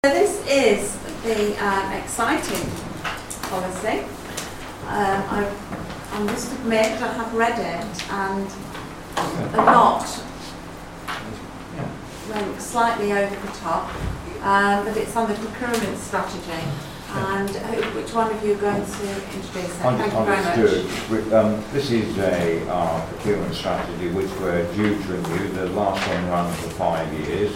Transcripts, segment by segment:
So this is the exciting policy. I must admit I have read it and a lot went slightly over the top, but it's on the procurement strategy. And which one of you are going to introduce it? Thank you very much. This is our procurement strategy which we're due to renew. The last one ran for 5 years.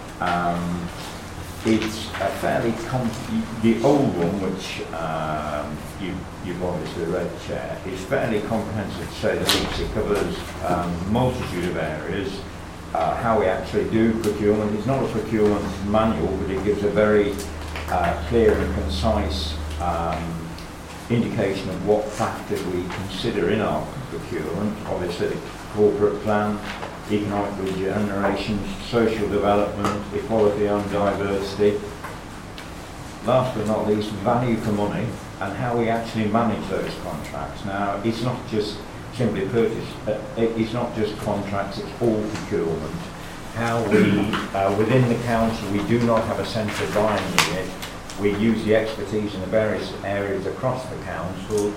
It's a fairly the old one, which you've obviously read, Chair, is fairly comprehensive to say the least. It covers a multitude of areas. How we actually do procurement. It's not a procurement manual, but it gives a very clear and concise indication of what factors we consider in our procurement. Obviously, the corporate plan, economic regeneration, social development, equality and diversity. Last but not least, value for money and how we actually manage those contracts. Now, it's not just simply purchase, it's not just contracts, it's all procurement. How we, within the council, we do not have a central buying unit. We use the expertise in the various areas across the council.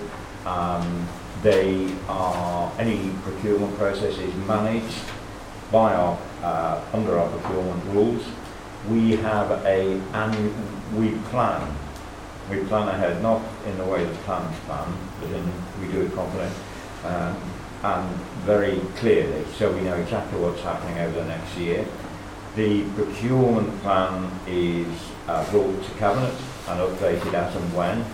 Any procurement process is managed by under our procurement rules. We have we plan ahead, not in the way the plans plan, but we do it confidently and very clearly, so we know exactly what's happening over the next year. The procurement plan is brought to Cabinet and updated as and when.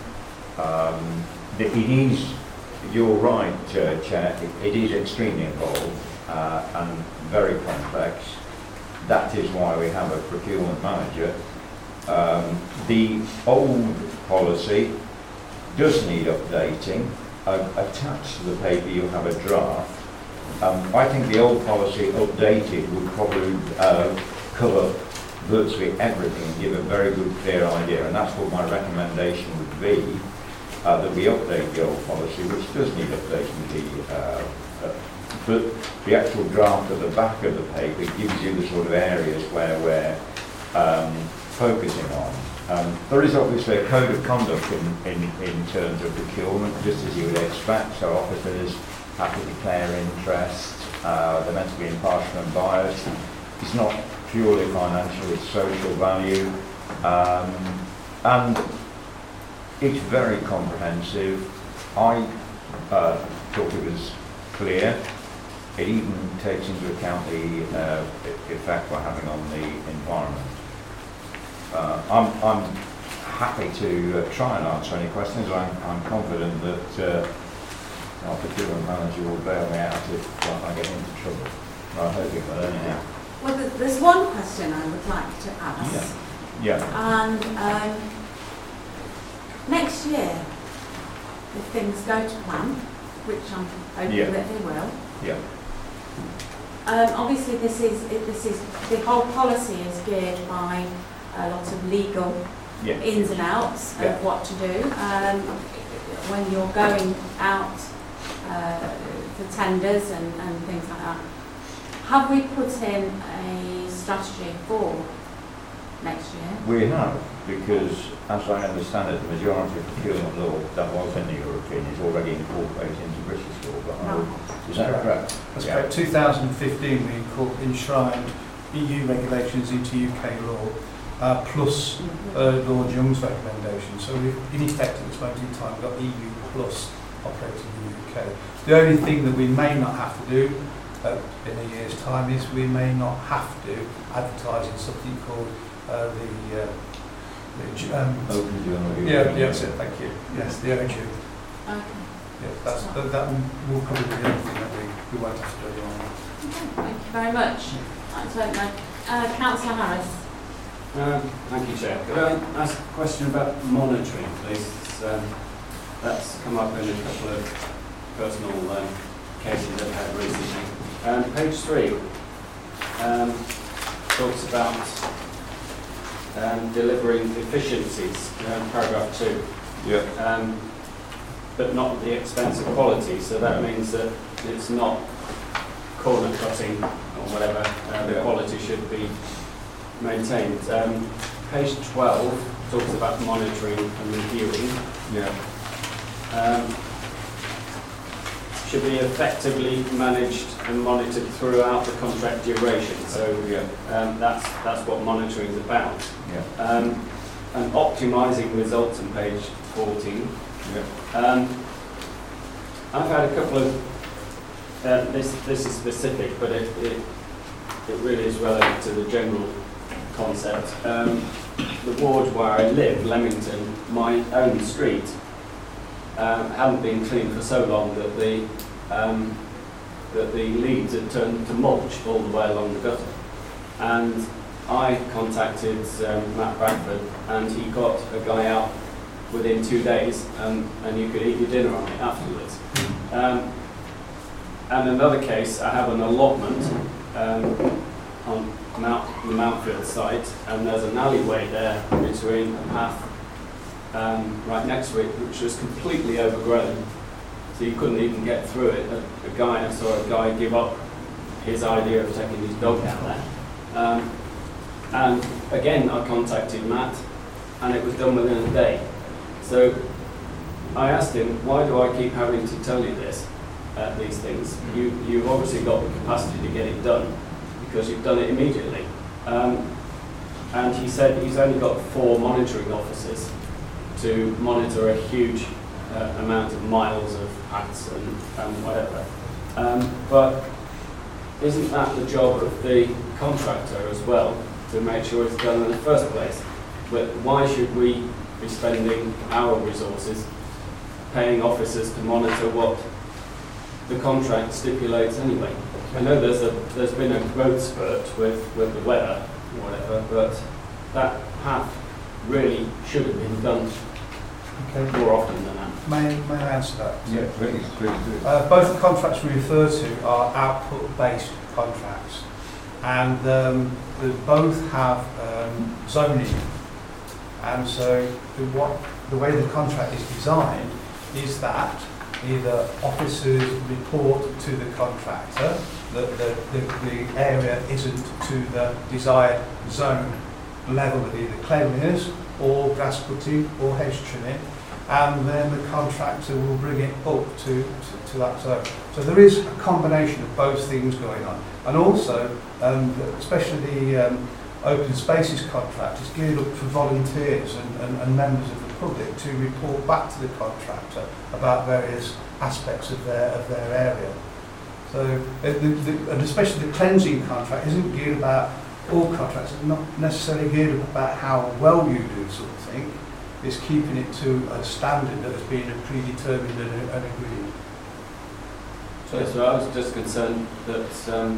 You're right, Chair, it is extremely involved and very complex. That is why we have a procurement manager. The old policy does need updating. Attached to the paper you'll have a draft. I think the old policy updated would probably cover virtually everything and give a very good clear idea, and that's what my recommendation would be, that we update the old policy, which does need updating. But the actual draft at the back of the paper gives you the sort of areas where we're focusing on. There is obviously a code of conduct in terms of procurement, just as you would expect. So officers have to declare interest, they're meant to be impartial and biased. It's not purely financial, it's social value. And it's very comprehensive. I thought it was clear. It even takes into account the effect we're having on the environment. I'm happy to try and answer any questions. I'm confident that our procurement manager will bail me out if I get into trouble. I hope it will anyhow. Well, there's one question I would like to ask. Yeah. And next year, if things go to plan, which I'm hoping that they will. Yeah. Obviously, this is the whole policy is geared by a lot of legal ins and outs of what to do. When you're going out for tenders and things like that, have we put in a strategy for next year? We have, because as I understand it, the majority of procurement law that was in the European is already incorporated into British law. Is that correct? That's correct. 2015 we enshrined EU regulations into UK law, plus Lord Young's recommendation. So in effect at this moment in time we've got EU plus operating in the UK. The only thing that we may not have to do in a year's time is we may not have to advertise in something called the Open Journal. That's it, thank you. Yes, the OJEU. Okay. Yeah, that will probably be the only thing that we won't have to do on. Okay, thank you very much. Councillor Harris. Thank you, Chair. Could I ask a question about monitoring, please? That's come up in a couple of personal cases I've had recently. Page 3 talks about delivering efficiencies, paragraph 2. Yeah. But not at the expense of quality, so that means that it's not corner cutting or whatever, the quality should be maintained. page 12 talks about monitoring and reviewing. Yeah. Should be effectively managed and monitored throughout the contract duration. So that's what monitoring is about. Yeah. And optimising results on page 14. Yeah. I've had a couple of, this is specific, but it really is relevant to the general concept. The ward where I live, Leamington, my own street, hadn't been cleaned for so long that the leaves had turned to mulch all the way along the gutter. And I contacted Matt Bradford, and he got a guy out within 2 days, and you could eat your dinner on it afterwards. And another case, I have an allotment on the Mountfield site, and there's an alleyway there between a path right next to it, which was completely overgrown, so you couldn't even get through it. I saw a guy give up his idea of taking his dog down there. And again, I contacted Matt, and it was done within a day. So I asked him, why do I keep having to tell you these things? You've obviously got the capacity to get it done, because you've done it immediately. And he said he's only got 4 monitoring officers to monitor a huge amount of miles of paths and whatever. But isn't that the job of the contractor as well, to make sure it's done in the first place? But why should we be spending our resources paying officers to monitor what the contract stipulates anyway? I know there's been a growth spurt with the weather or whatever, but that path really should have been done more often than that. May I answer that? Yeah, please do. Both the contracts we refer to are output-based contracts, and they both have zoning. And so the way the contract is designed is that either officers report to the contractor that the area isn't to the desired zone level of either cleanliness or grass cutting or hedge trimming, and then the contractor will bring it up to that zone. So there is a combination of both things going on. And also, especially the open spaces contract is geared up for volunteers and members of the public to report back to the contractor about various aspects of their area. So, and especially the cleansing contract isn't geared about all contracts, it's not necessarily geared about how well you do something, it's keeping it to a standard that has been predetermined and agreed. So I was just concerned that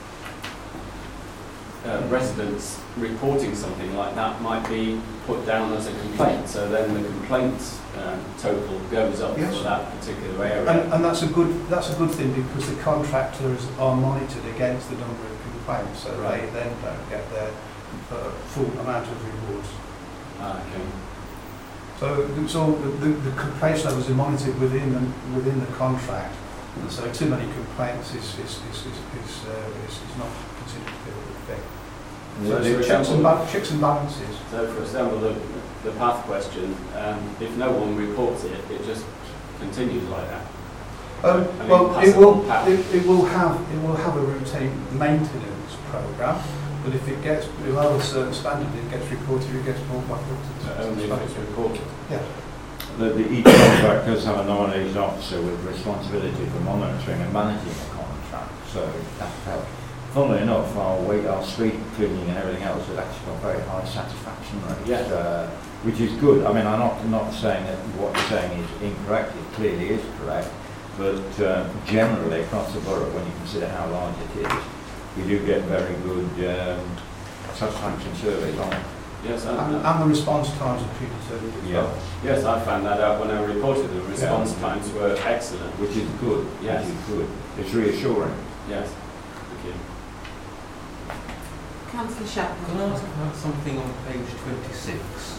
residents reporting something like that might be put down as a complaint, so then the complaints total goes up for that particular area. And that's a good thing, because the contractors are monitored against the number of complaints, so they then don't get their full amount of rewards. Okay. So the complaints levels are monitored within the contract. And so too many complaints is not considered to be a good thing. So checks and balances. So for example, the path question, if no one reports it, it just continues like that. It will have a routine maintenance programme, but if it gets below a certain standard, it gets reported, it gets brought back up to the only if it's reported. Yeah. Each contract does have a nominated officer with responsibility for monitoring and managing the contract, so that helps. Funnily enough, our street cleaning and everything else has actually got very high satisfaction rates, which is good. I mean, I'm not saying that what you're saying is incorrect, it clearly is correct, but generally across the borough, when you consider how large it is, we do get very good satisfaction surveys on it. Yes, and the response times are predetermined as well. Yes, I found that out when I reported. The response times were excellent. Which is good. Yes. Which is good. It's reassuring. Yes. Thank you. Councillor Chapman. Can I ask about something on page 26?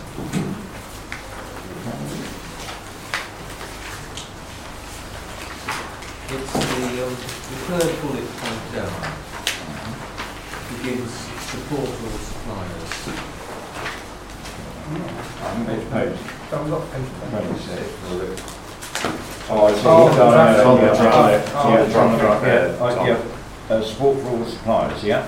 It's the third bullet point down. Begins support all suppliers. Which page? Don't got page 26. Oh, I see. Oh, Yeah, support for all the suppliers, yeah?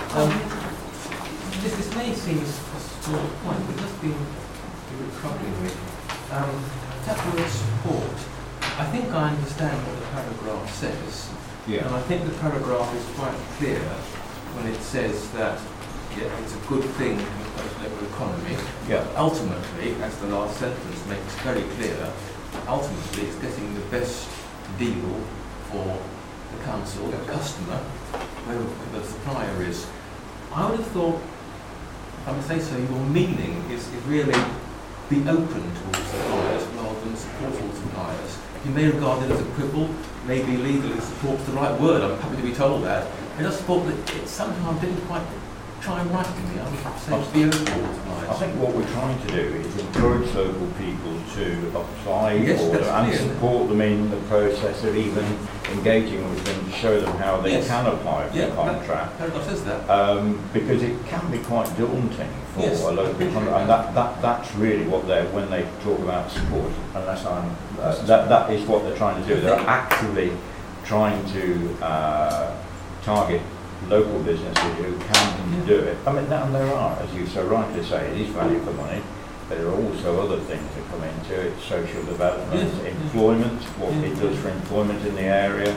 This may seem a small point, but just being a bit troubling with that word support. I think I understand what the paragraph says, Yeah. and I think the paragraph is quite clear when it says that it's a good thing to impose local economy. Yeah. Ultimately, as the last sentence makes very clear, ultimately it's getting the best deal for the council, the customer, whoever the supplier is. I would have thought, if I may say so, your meaning is really be open to all suppliers rather than support all suppliers. You may regard it as a quibble, maybe legally support's the right word, I'm happy to be told that. I just thought that it somehow didn't quite try and right with me. I would say to be open to all suppliers. I think what we're trying to do is encourage local people to apply Yes, for that's and clear. support them in the process of even engaging with them to show them how they Yes. can apply for the contract. Paragraph says that. Because it can be quite daunting for Yes. a local contract, and that's really what when they talk about support, unless I'm, that is what they're trying to do. They're actively trying to target local businesses who can do it. I mean, and there are, as you so rightly say, it is value for money. There are also other things that come into it: social development, employment, what it does for employment in the area.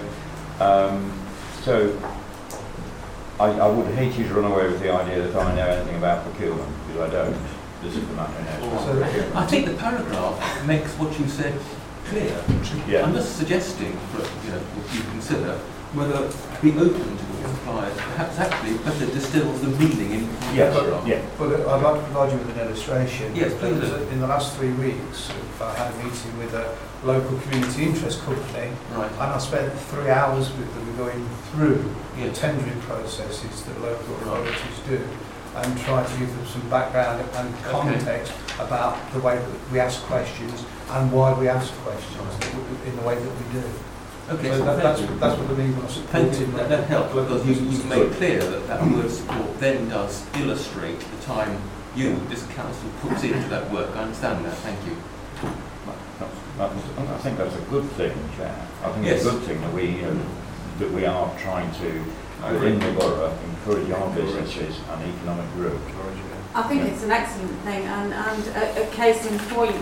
So I would hate you to run away with the idea that I know anything about procurement, because I don't. This is the matter in it. I think the paragraph makes what you said clear. Yeah. I'm just suggesting, what you consider, whether be open to all suppliers perhaps actually better distills the meaning in the paragraph. Yeah. But I'd like to provide you with an illustration. Yes, please do. In the last 3 weeks, I had a meeting with a local community interest company, Right. and I spent 3 hours with them going through the Yes. tendering processes that local authorities do, and try to give them some background and context about the way that we ask questions and why we ask questions in the way that we do. Okay, So so that's thank you. what I mean when I Thank you. support That helps because you've made clear that word support then does illustrate the time this council, puts into that work. I understand that. Thank you. I think that's a good thing, Chair. I think Yes. it's a good thing that we are trying to, within the borough, encourage our businesses and economic growth. I think it's an excellent thing, and a case in point,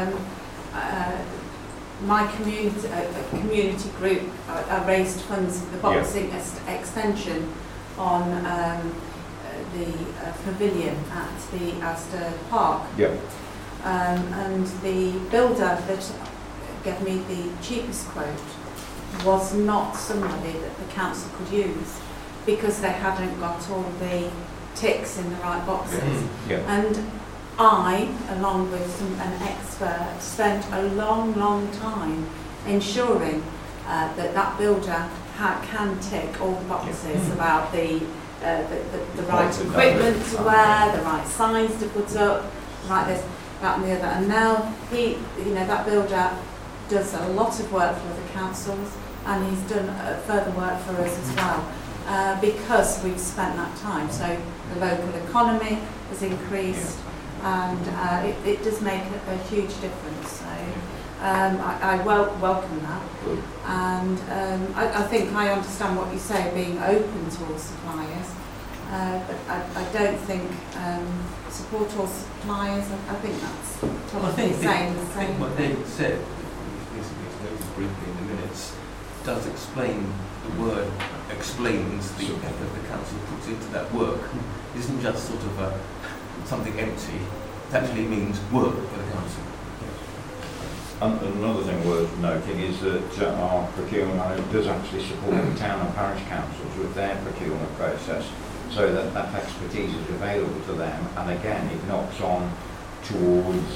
my community group raised funds for the boxing extension on the pavilion at the Astor Park. Yeah. And the builder that gave me the cheapest quote was not somebody that the council could use because they hadn't got all the ticks in the right boxes. Yeah. And I, along with an expert, spent a long time ensuring that builder can tick all the boxes about the right equipment to wear, the right signs to put up, right this, that and the other. And now that builder does a lot of work for the councils, and he's done further work for us as well, because we've spent that time. So the local economy has increased, and it does make a huge difference. So I welcome that, and I think I understand what you say, being open to all suppliers, but I don't think support all suppliers. I think that's probably saying the same. What David said, basically it's noted briefly in the minutes, does explain the word, explains the effort the council puts into that work. It isn't just sort of something empty. It actually means work for the council. And another thing worth noting is that our procurement manager does actually support the town and parish councils with their procurement process, so that expertise is available to them, and again it knocks on towards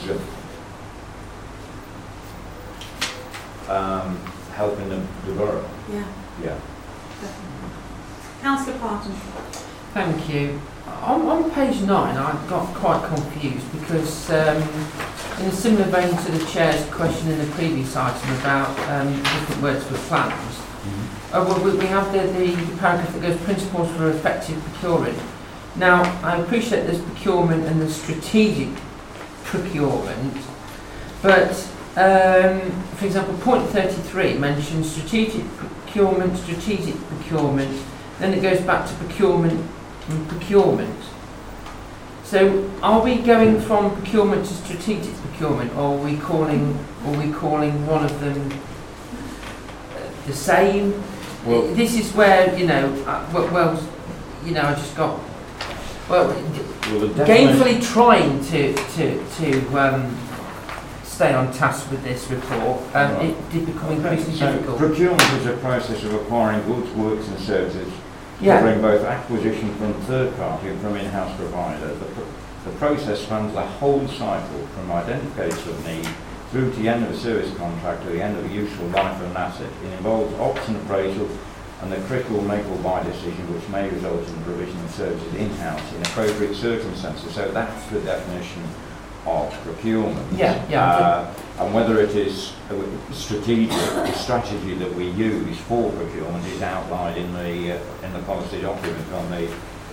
helping the borough. Yeah. Yeah. Definitely. Councillor Parton. Thank you. On page 9, I got quite confused because in a similar vein to the Chair's question in the previous item about different words for plans, we have the paragraph that goes principles for effective procuring. Now, I appreciate there's procurement and there's strategic procurement, but for example, point 33 mentions strategic procurement, then it goes back to procurement and procurement. So are we going from procurement to strategic procurement, or are we calling one of them the same? Well, this is where, I just got gainfully trying to stay on task with this report. It did become increasingly difficult. Procurement is a process of acquiring goods, works and services, covering both acquisition from third party and from in-house provider. The process spans the whole cycle from identification of need through to the end of a service contract or the end of the useful life of an asset. It involves option appraisal and the critical make or buy decision, which may result in the provision of services in-house in appropriate circumstances. So that's the definition of procurement. And whether it is strategic, the strategy that we use for procurement is outlined in the policy document on the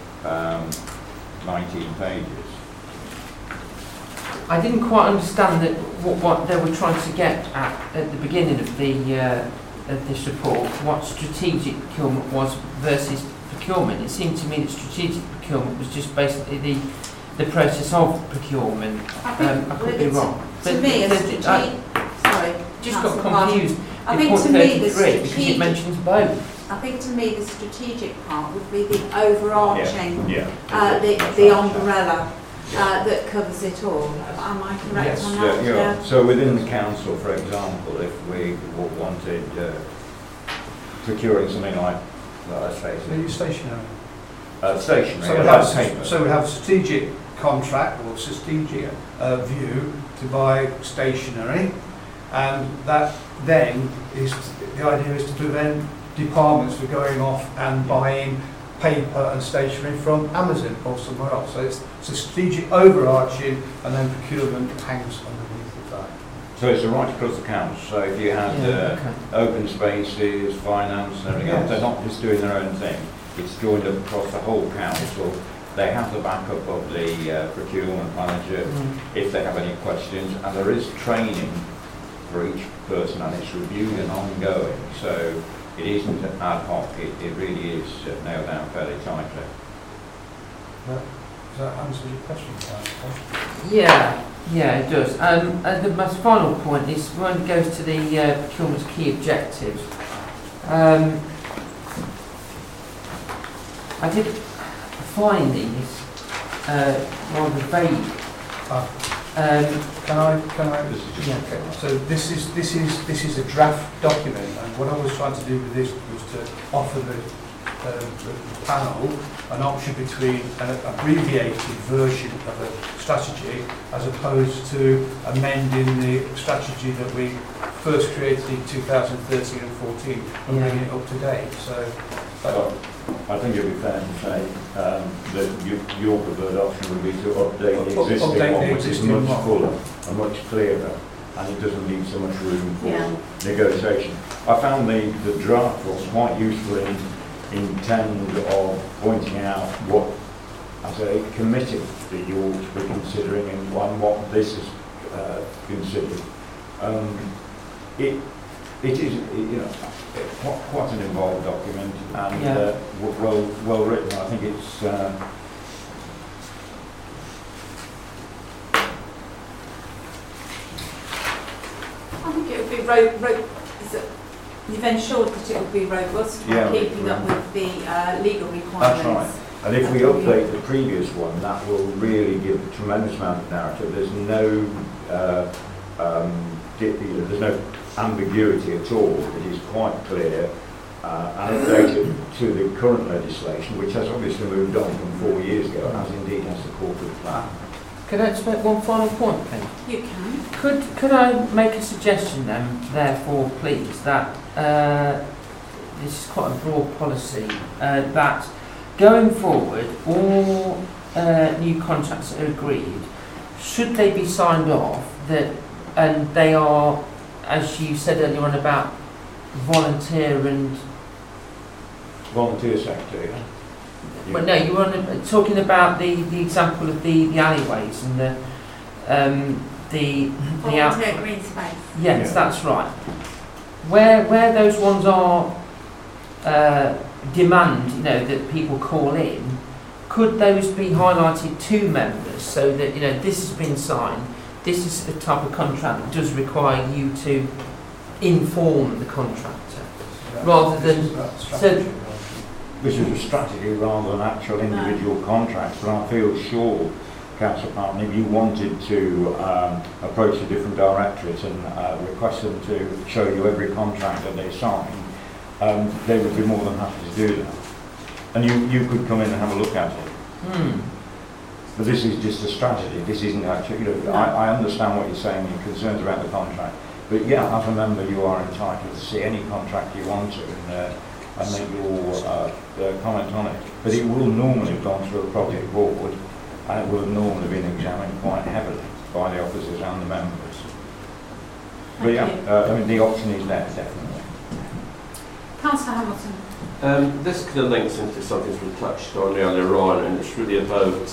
19 pages. I didn't quite understand that what they were trying to get at the beginning of this report, what strategic procurement was versus procurement. It seemed to me that strategic procurement was just basically the process of procurement. I could be wrong. To me, just got confused. I think to me the strategic, because it mentions both. I think to me the strategic part would be the overarching, the umbrella that covers it all. Am I correct on that? Yeah. So within the council, for example, if we wanted procuring something like, let's face it, stationery. Stationery. So we have strategic contract or strategic view to buy stationery, and that then is the idea is to prevent departments from going off and buying paper and stationery from Amazon or somewhere else. So it's a strategic overarching, and then procurement hangs underneath of that. So it's right across the council. So if you had open spaces, finance and everything else, they're not just doing their own thing. It's joined up across the whole council. They have the backup of the procurement manager if they have any questions, and there is training for each person, and it's reviewed and ongoing. So it isn't ad hoc, it really is nailed down fairly tightly. Does that answer your question, Councillor? Yeah, it does. And my final point is when it goes to the procurement's key objectives. I did find these rather vague. Can I? Yeah. Okay. So this is a draft document, and what I was trying to do with this was to offer the panel an option between an abbreviated version of a strategy as opposed to amending the strategy that we first created in 2013 and 14 and bringing it up to date. So. I think it would be fair to say that your preferred option would be to update the existing one, which is much fuller and much clearer, and it doesn't leave so much room for negotiation. I found the draft was quite useful in terms of pointing out what, as a committee, that you ought to be considering and what this is considered. It is, quite an involved document and well written. I think it's. I think it would be you've ensured that it would be robust, keeping up with the legal requirements. That's right. And if we update the previous one, that will really give a tremendous amount of narrative. There's no there's no ambiguity at all. It is quite clear and updated to the current legislation, which has obviously moved on from 4 years ago, as indeed has the corporate plan. Could I just make one final point, Penny? You can. Could I make a suggestion then, therefore, please, that this is quite a broad policy, that going forward, all new contracts that are agreed, should they be signed off, and they are, as you said earlier on about volunteer sector, Well, no, you were talking about the example of the alleyways and the volunteer green space. Yes, Yeah. that's right. Where those ones are demand, you know, that people call in, could those be highlighted to members so that, you know, this has been signed, this is the type of contract that does require you to inform the contractor, rather than This is a strategy rather than actual individual contracts, but I feel sure, Councillor Parton, if you wanted to approach the different directorates and request them to show you every contract that they sign, they would be more than happy to do that. And you could come in and have a look at it. But this is just a strategy. This isn't actually, you know, I understand what you're saying, your concerns about the contract. But yeah, as a member, you are entitled to see any contract you want to and make your comment on it. But it will normally have gone through a project board and it will have normally been examined quite heavily by the officers and the members. But yeah, I mean, the option is there, definitely. Councillor Hamilton. This kind of links into something that's been touched on earlier on, and it's really about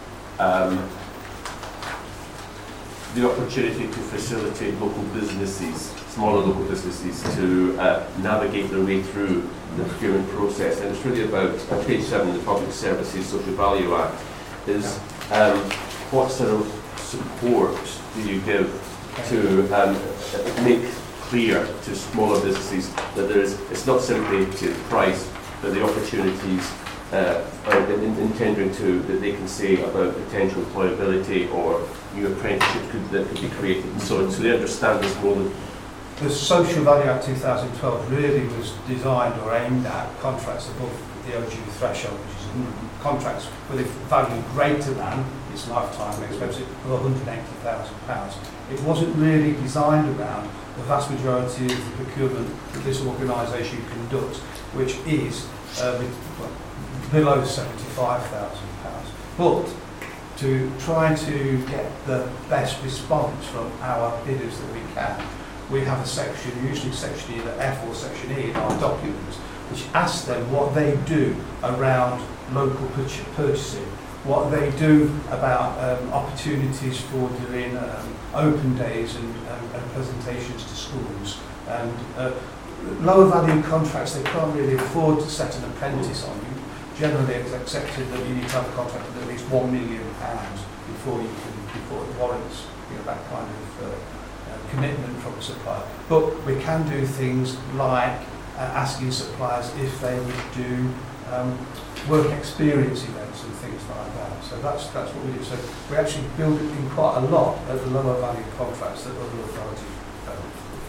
the opportunity to facilitate local businesses, smaller local businesses, to navigate their way through the procurement process. And it's really about, page 7 of the Public Services Social Value Act, is what sort of support do you give to make clear to smaller businesses that it's not simply to price, but the opportunities in tendering to that they can say about potential employability or new apprenticeship that could be created and so on. So they understand this more than. The Social Value Act 2012 really was designed or aimed at contracts above the OG threshold, which is contracts with a value greater than its lifetime expense of £180,000. It wasn't really designed around the vast majority of the procurement that this organisation conducts, which is below £75,000. But to try to get the best response from our bidders that we can, we have a section, usually section either F or section E in our documents, which asks them what they do around local purchasing, what they do about opportunities for doing open days and presentations to schools, and lower value contracts they can't really afford to set an apprentice on. Generally it's accepted that you need to have a contract of at least £1 million before it warrants, you know, that kind of commitment from a supplier. But we can do things like asking suppliers if they would do work experience events and things like that. So that's what we do. So we actually build it in quite a lot at the lower value contracts that other authorities don't.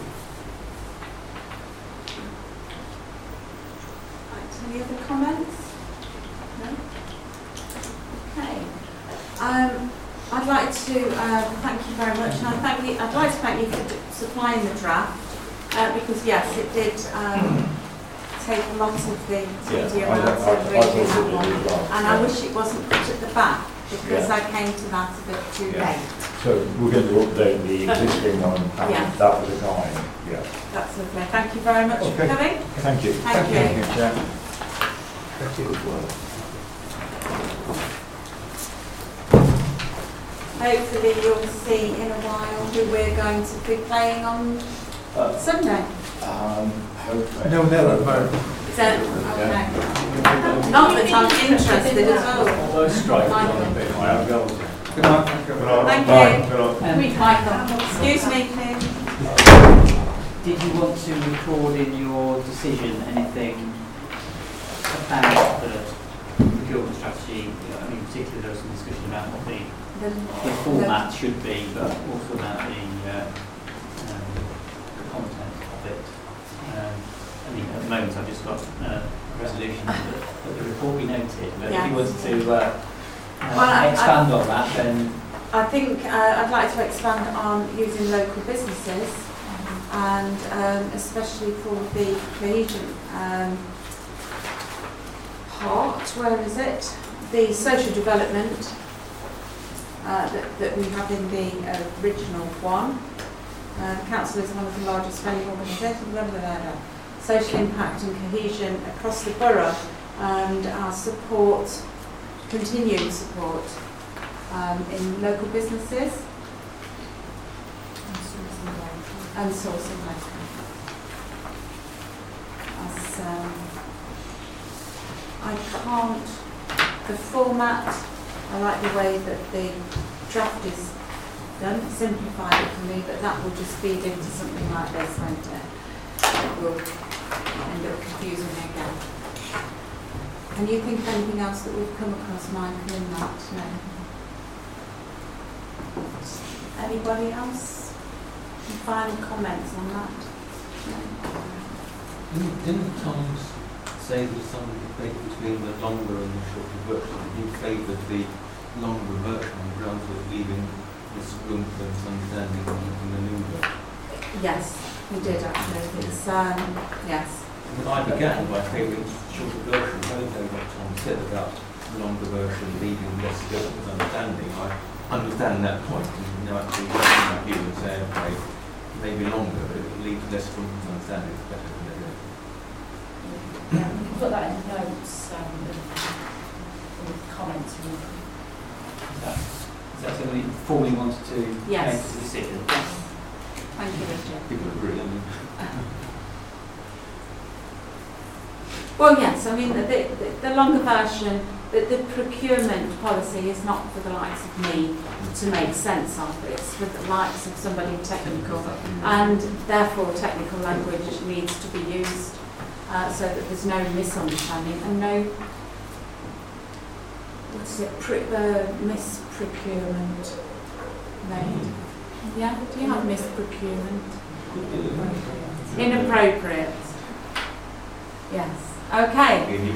Right, any other comments? No? Okay. I'd like to thank you very much, and I'd like to thank you for supplying the draft, because yes, it did take a lot of the tedium out of reading that one, and I wish it wasn't put at the back, because I came to that a bit too late. So we're going to update the existing one, and that was a guide. Yeah. That's lovely. Thank you very much for coming. Thank you. Thank you. Chair. Thank you as well. Hopefully you'll see in a while who we're going to be playing on Sunday. Hopefully. No, never. So, okay. Not that I'm interested at all. Although strike on a bit, I have goals. Good night. Thank you. Thank you. Meet Michael. Excuse me, please. Did you want to record in your decision anything about the procurement strategy? I mean, particularly there was some discussion about what the format should be, but also about the content of it. I mean, at the moment I've just got a resolution that the report be noted, but if you wanted to expand on that, then... I think I'd like to expand on using local businesses, and especially for the cohesion part. Where is it? The social development that we have in the original one. The council is one of the largest spending organisations. Social impact and cohesion across the borough, and our support, continued support in local businesses. and sourcing locally. As, I can't, the format, I like the way that the draft is done, simplify it for me, but that will just feed into something like this, won't it? It will end up confusing me again. Can you think of anything else that we've come across, Michael, in that? No. Anybody else? Any final comments on that? No. Didn't Tom's say there was some debate between the longer and the shorter version? Did you favour the longer version on grounds of leaving this room for misunderstanding and manoeuvre? Yes, we did actually. It's, yes. I began by favouring the shorter version, knowing what Tom said about the longer version leaving less scope for misunderstanding. I understand that point, and now actually working that view and saying, okay, maybe longer, but it will leave less room for misunderstanding. It's better than it is. Yeah, we can put that in the notes with comments. Is that something you formally wanted to Yes. make as a decision? Yes. Thank you, Richard. People agree. Well, yes, I mean, the longer version, the procurement policy is not for the likes of me to make sense of. It's for the likes of somebody technical, and therefore technical language needs to be used so that there's no misunderstanding and no, what's it, misprocurement made. Yeah, do you have misprocurement? Inappropriate. Yes. Okay.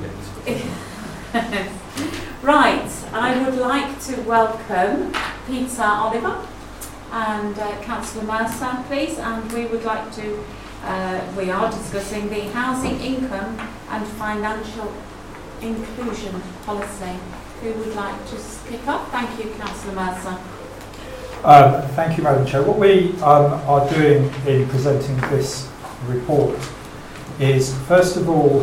Right, I would like to welcome Peter Oliver and Councillor Mercer, please, and we would like to, we are discussing the housing income and financial inclusion policy. Who would like to kick off? Thank you, Councillor Mercer. Thank you, Madam Chair. What we are doing in presenting this report is, first of all,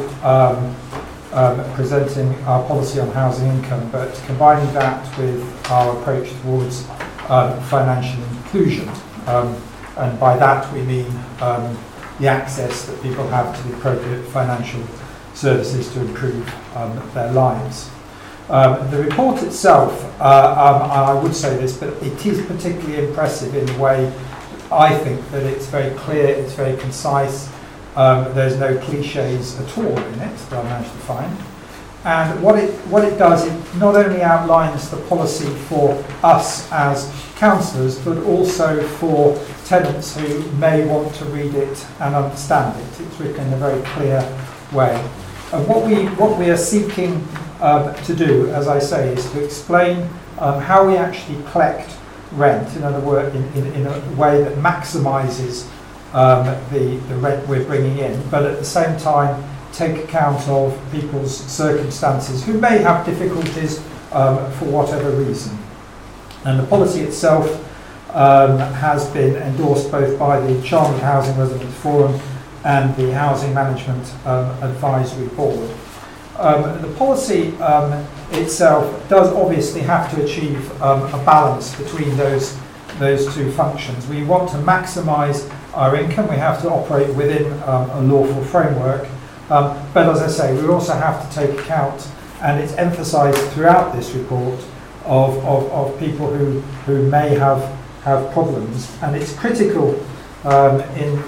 presenting our policy on housing income, but combining that with our approach towards financial inclusion. And by that we mean the access that people have to the appropriate financial services to improve their lives. The report itself, I would say this, but it is particularly impressive in the way I think that it's very clear, it's very concise. There's no cliches at all in it that I managed to find. And what it does, it not only outlines the policy for us as councillors, but also for tenants who may want to read it and understand it. It's written in a very clear way. And what we are seeking to do, as I say, is to explain how we actually collect rent, in other words, in a way that maximises the rent we're bringing in, but at the same time take account of people's circumstances who may have difficulties for whatever reason. And the policy itself has been endorsed both by the Charnwood Housing Residents Forum and the Housing Management Advisory Board. The policy itself does obviously have to achieve a balance between those two functions. We want to maximise our income, we have to operate within a lawful framework, but as I say, we also have to take account, and it's emphasised throughout this report, of people who may have problems, and it's critical in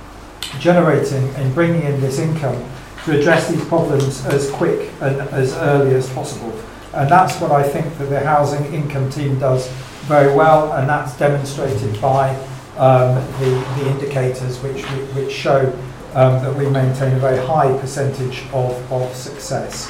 bringing in this income to address these problems as quick and as early as possible. And that's what I think that the housing income team does very well, and that's demonstrated by the indicators which show that we maintain a very high percentage of success.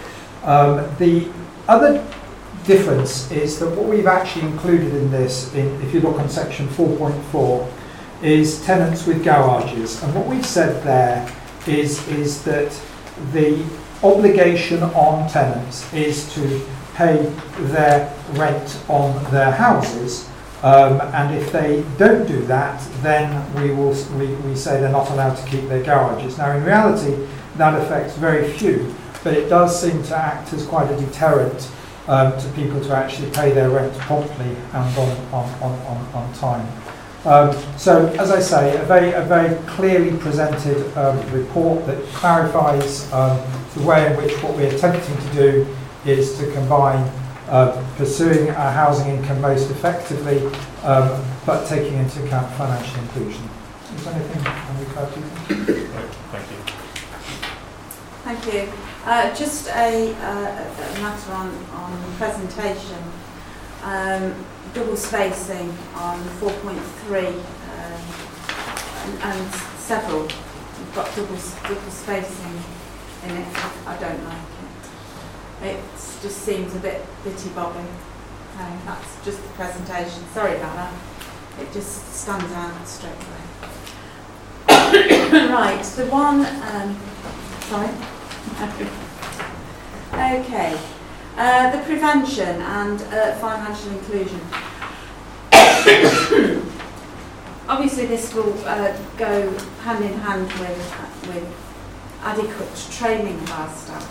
The other difference is that what we've actually included in this, if you look on section 4.4, is tenants with garages. And what we've said there is that the obligation on tenants is to pay their rent on their houses, and if they don't do that, then we say they're not allowed to keep their garages. Now, in reality, that affects very few, but it does seem to act as quite a deterrent to people to actually pay their rent promptly and on time. So, as I say, a very clearly presented report that clarifies the way in which what we're attempting to do is to combine pursuing our housing income most effectively, but taking into account financial inclusion. Is there anything on the card? Thank you. Thank you. Just a matter on presentation. Double spacing on 4.3 and several. You've got double spacing in it. I don't like it. It just seems a bit bitty-bobby. That's just the presentation. Sorry about that. It just stands out straight away. Right, the one. Sorry. Okay. The prevention and financial inclusion. Obviously, this will go hand in hand with adequate training of our staff,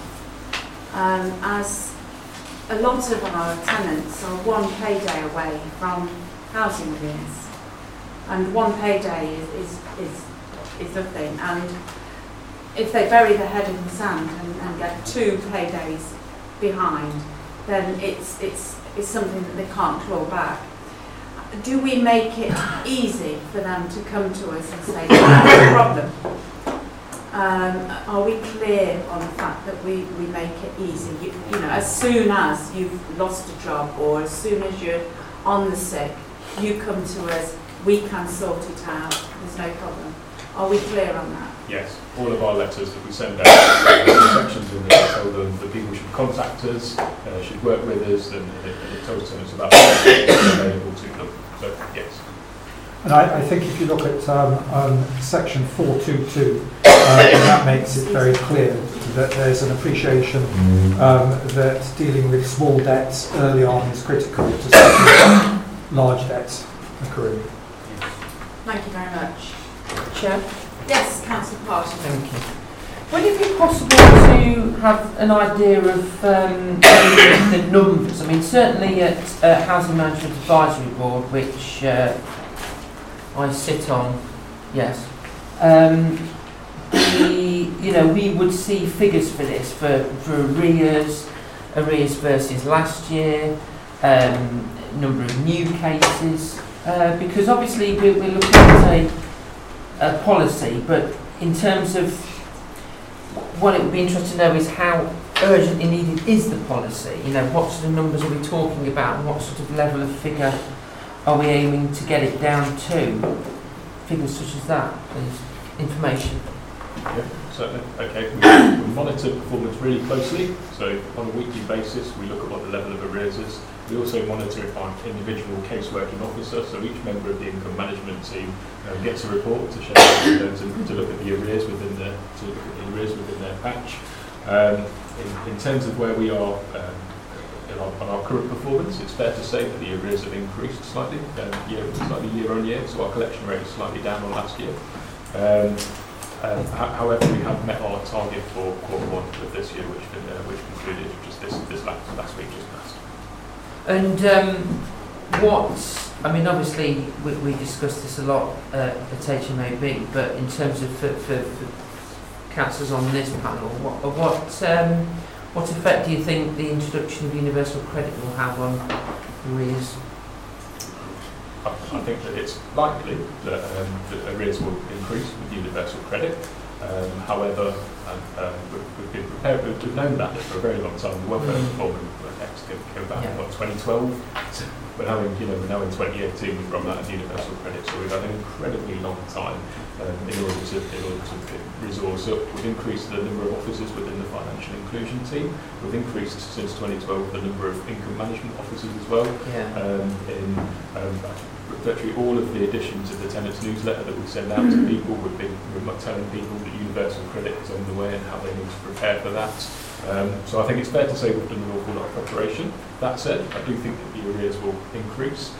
as a lot of our tenants are one payday away from housing arrears, and one payday is nothing. And if they bury their head in the sand and get 2 paydays behind, then it's something that they can't claw back. Do we make it easy for them to come to us and say, that's a problem? Are we clear on the fact that we make it easy? You know, as soon as you've lost a job or as soon as you're on the sick, you come to us, we can sort it out, there's no problem. Are we clear on that? Yes, all of our letters that we send out, sections in there tell them that people should contact us, should work with us, and it tells them it's about what's available to them. So, yes. And I think if you look at section 422, that makes it very clear that there's an appreciation that dealing with small debts early on is critical to stopping large debts occurring. Thank you very much. Chair? Yes, Councillor Parton. Thank you. Would it be possible to have an idea of the numbers? I mean, certainly at Housing Management Advisory Board, which I sit on, yes, we would see figures for this, for arrears versus last year, number of new cases, because obviously we're looking at a policy, but in terms of what it would be interesting to know is how urgently needed is the policy. You know, what sort of numbers are we talking about, and what sort of level of figure are we aiming to get it down to? Figures such as that, please. Information. Yeah, certainly. Okay, we monitor performance really closely. So on a weekly basis, we look at what the level of arrears is. We also monitor it by individual caseworking officer. So each member of the income management team gets a report to share to look at the arrears within their patch. In terms of where we are on our current performance, it's fair to say that the arrears have increased slightly year on year. So our collection rate is slightly down on last year. However, we have met our target for quarter 1 of this year, which concluded just this last week just passed. And obviously we discussed this a lot at HMAB, but in terms of for councillors on this panel, what effect do you think the introduction of universal credit will have on arrears? I think that it's likely that arrears will increase with universal credit. However, we've been prepared. We've known that for a very long time. The welfare reform came back in 2012. So we're now in 2018. We've run out of universal credit, so we've had an incredibly long time in order to resource up. We've increased the number of officers within the financial inclusion team. We've increased since 2012 the number of income management officers as well. Virtually all of the editions of the tenants newsletter that we send out to people, we're telling people that universal credit is on the way and how they need to prepare for that. So I think it's fair to say we've done an awful lot of preparation. That said, I do think that the arrears will increase.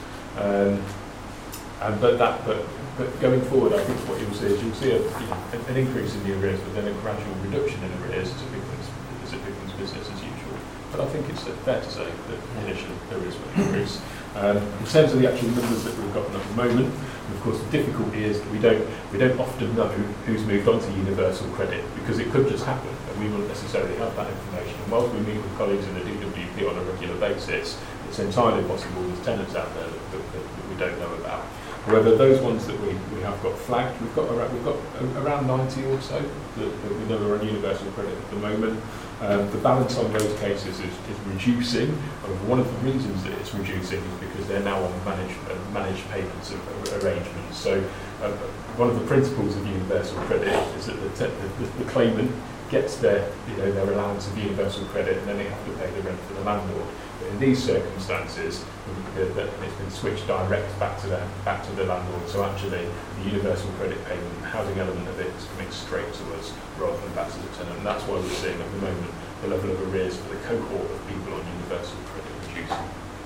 But going forward, I think what you'll see is an increase in the arrears, but then a gradual reduction in arrears as it becomes business as usual. But I think it's fair to say that initially arrears will increase. In terms of the actual numbers that we've got at the moment, And of course, the difficulty is that we don't often know who's moved on to universal credit, because it could just happen and we wouldn't necessarily have that information. And whilst we meet with colleagues in the DWP on a regular basis, it's entirely possible there's tenants out there that we don't know about. However, those ones that we have got flagged, we've got around 90 or so that we know are on universal credit at the moment. The balance on those cases is reducing. One of the reasons that it's reducing is because they're now on managed payments arrangements. So one of the principles of universal credit is that the claimant gets their allowance of universal credit, and then they have to pay the rent for the landlord. But in these circumstances, it's been switched direct back to the landlord. So actually, the universal credit payment, the housing element of it, is coming straight to us rather than back to the tenant. And that's why we're seeing at the moment the level of arrears for the cohort of people on universal credit reducing.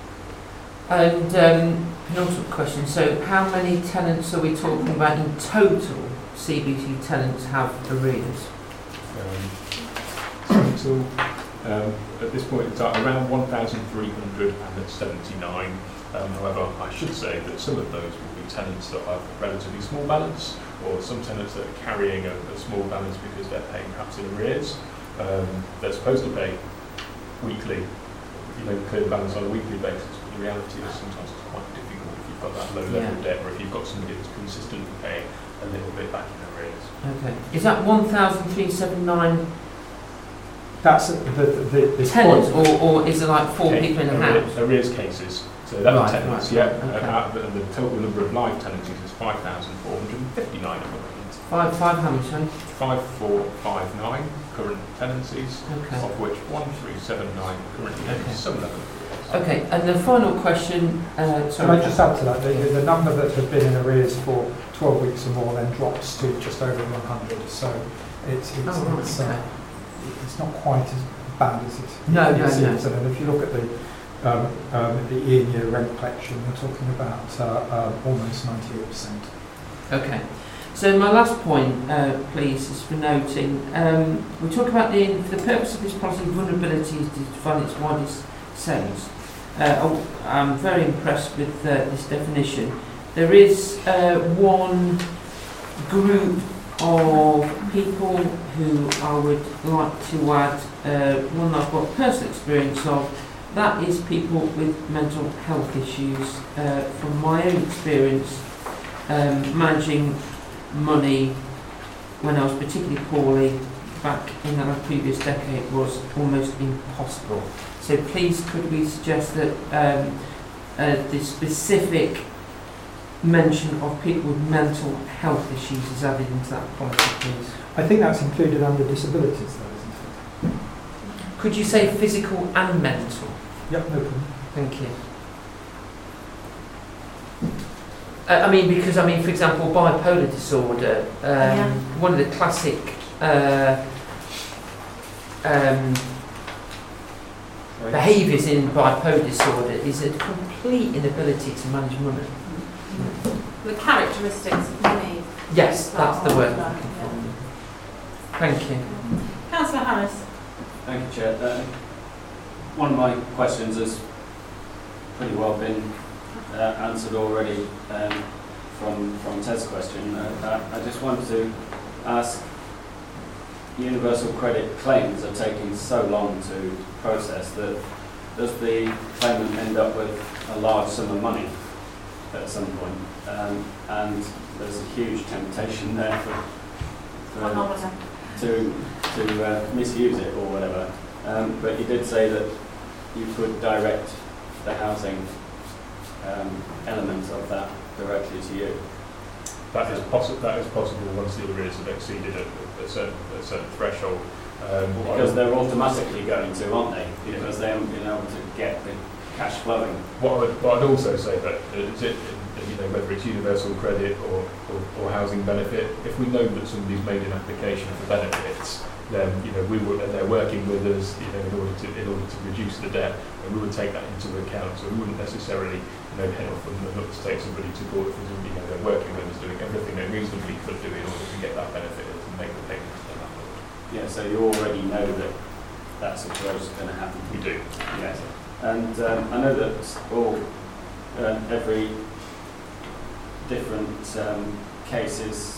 And penultimate question. So, how many tenants are we talking about in total? CBT tenants have arrears. At this point in time, around 1,379. However, I should say that some of those will be tenants that have a relatively small balance, or some tenants that are carrying a small balance because they're paying perhaps in arrears. They're supposed to pay weekly, clear the balance on a weekly basis. But the reality is sometimes it's quite difficult if you've got that low level of debt, or if you've got somebody that's consistently paying a little bit back in arrears. Okay. Is that 1,379? That's the tenants, or is it like four people in a house? Arrears cases. So that's tenants, Okay. And the total number of live tenancies is 5,459 at the moment. How many, sorry? 5,459 current tenancies, Okay. of which 1,379 currently have some level of arrears. Okay, and the final question, Can sorry. I just add to that? The number that have been in arrears for 12 weeks or more then drops to just over 100. So it's not quite as bad as it seems. And if you look at the year rent collection, we're talking about almost 98%. Okay. So my last point, please, is for noting. We talk about for the purpose of this policy, vulnerability is to define its widest sense. I'm very impressed with this definition. There is one group of people who I would like to add, one that I've got personal experience of. That is people with mental health issues. From my own experience, managing money when I was particularly poorly back in the previous decade was almost impossible. So please could we suggest that the specific mention of people with mental health issues is added into that policy, please? I think that's included under disabilities though, isn't it? Could you say physical and mental? Yep, no problem. Thank you. Because for example, bipolar disorder, one of the classic behaviours in bipolar disorder is a complete inability to manage money. The characteristics of money. Yes, that's the word I'm looking for. Thank you. Councillor Harris. Thank you, Chair. One of my questions has pretty well been answered already from Ted's question. I just wanted to ask, universal credit claims are taking so long to process that does the claimant end up with a large sum of money at some point? And there's a huge temptation there to misuse it or whatever. But you did say that you could direct the housing element of that directly to you. That is possible once the arrears have exceeded a certain threshold. Because they're automatically going to, aren't they? Because they haven't been able to get the cash flowing. What I'd also say that whether it's universal credit or housing benefit, if we know that somebody's made an application for benefits, then we would, and they're working with us in order to reduce the debt, and we would take that into account. So we wouldn't necessarily head off and look to take somebody to court if they're working with us, doing everything they reasonably could do in order to get that benefit and make the payment to the landlord. Yeah, so you already know that that situation is going to happen. We do. Yes. And I know that different cases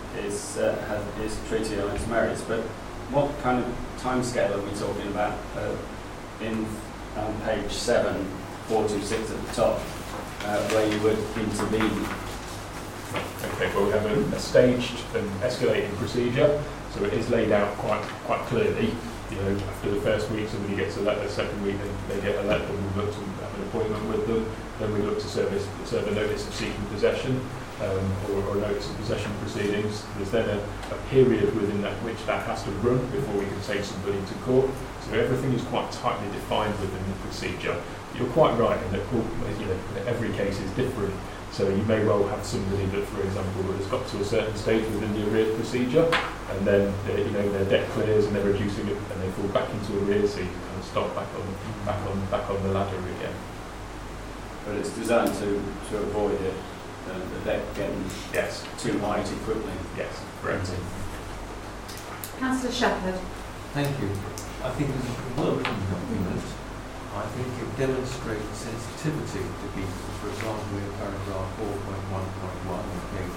is treated on its merits, but what kind of timescale are we talking about in page 7, 426 at the top, where you would intervene? Okay, well we have a staged and escalating procedure, so it is laid out quite clearly. You know, after the first week somebody gets a letter, second week they get a letter, we look to have an appointment with them, then we look to serve a notice of seeking possession or a notice of possession proceedings. There's then a period within which that has to run before we can take somebody to court. So everything is quite tightly defined within the procedure. You're quite right in that every case is different. So you may well have somebody that, for example, has got to a certain stage within the arrears procedure, and then their debt clears and they're reducing it, and they fall back into arrears, so you kind of start back on the ladder again. But it's designed to avoid it, the debt getting too high too quickly. Yes, correct. Councillor Shepherd. Thank you. I think this is a welcome document. I think it demonstrates sensitivity to people, for example, in paragraph 4.1.1 on page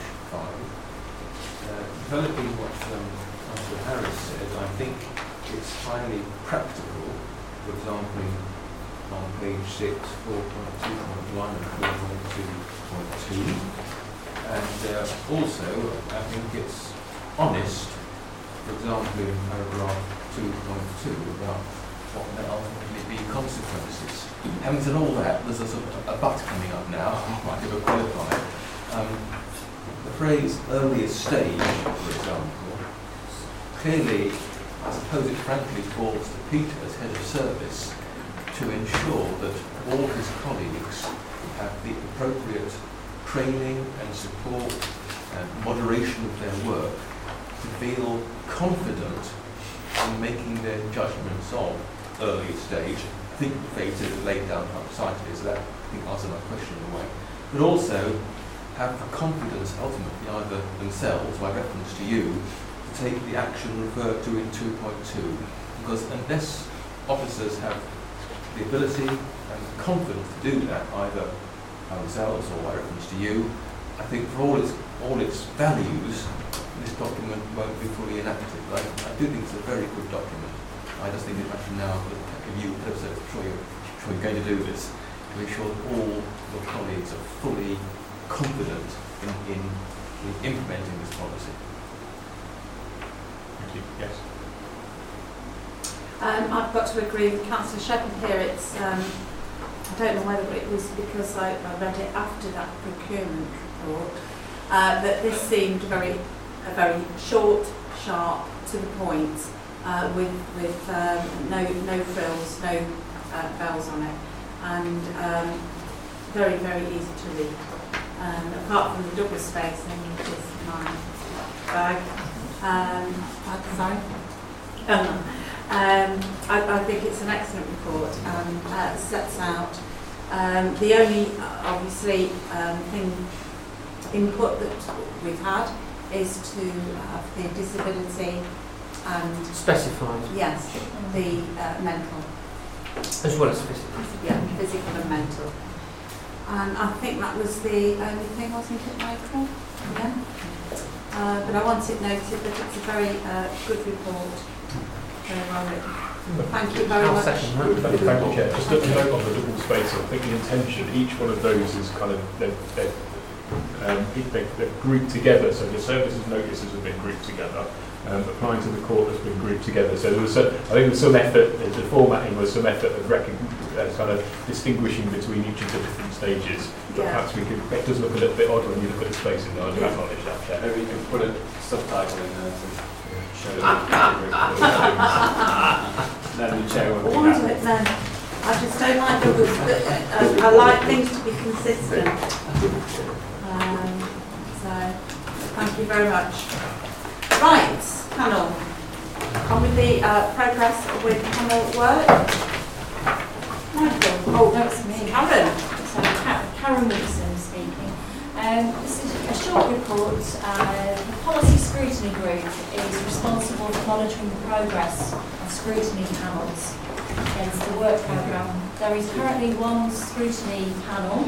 5. Developing what Councillor Harris said, I think it's highly practical. For example, on page 6, 4.2.1 and 4.2.2. And also, I think it's honest, for example, in paragraph 2.2 about what may ultimately be consequences. Having said all that, there's a sort of a but coming up now, I might have a qualifier. The phrase earliest stage, for example, clearly, I suppose it frankly falls to Peter as head of service to ensure that all his colleagues have the appropriate training and support and moderation of their work to feel confident in making their judgments of early stage. I think the phrase is laid down quite precisely, so that I think answers my question in a way. But also have the confidence ultimately either themselves, by reference to you, to take the action referred to in 2.2, because unless officers have the ability and the confidence to do that, either themselves or by reference to you, I think for all its values, this document won't be fully enacted. I do think it's a very good document. I just think it's actually now if you, I'm sure you're going to do this, to ensure that all your colleagues are fully confident in implementing this policy. Thank you. Yes. I've got to agree with Councillor Shepherd here. It's I don't know whether it was because I read it after that procurement report that this seemed a very short, sharp, to the point, with no frills, no bells on it, and very, very easy to read. Apart from the double spacing, which is my bag. I think it's an excellent report and sets out the only, obviously, input that we've had is to have the disability and... Specified. Yes, the mental. As well as physical. Yeah, physical and mental. And I think that was the only thing, wasn't it, Michael? Yeah. But I want it noted that it's a very good report. Very well written. Thank you very much. Thank you, Chair. Just a note on the double spacing. I think the intention, each one of those is kind of, they're grouped together, so the services notices have been grouped together. Applying to the court has been grouped together. So there was I think there was some effort, the formatting was some effort of kind of distinguishing between each of the different stages. But perhaps we could, it does look a little bit odd when you look at the spacing, though. I do acknowledge that, Chair. Maybe you can put a subtitle in there to show the then the Chair will be happy. Then. I just don't like I like things to be consistent. So, thank you very much. Right, panel. On with the progress with panel work. Michael. Oh, that's me. Karen. So, Karen Wilson speaking. This is a short report. The Policy Scrutiny Group is responsible for monitoring the progress of scrutiny panels against the work programme. There is currently one scrutiny panel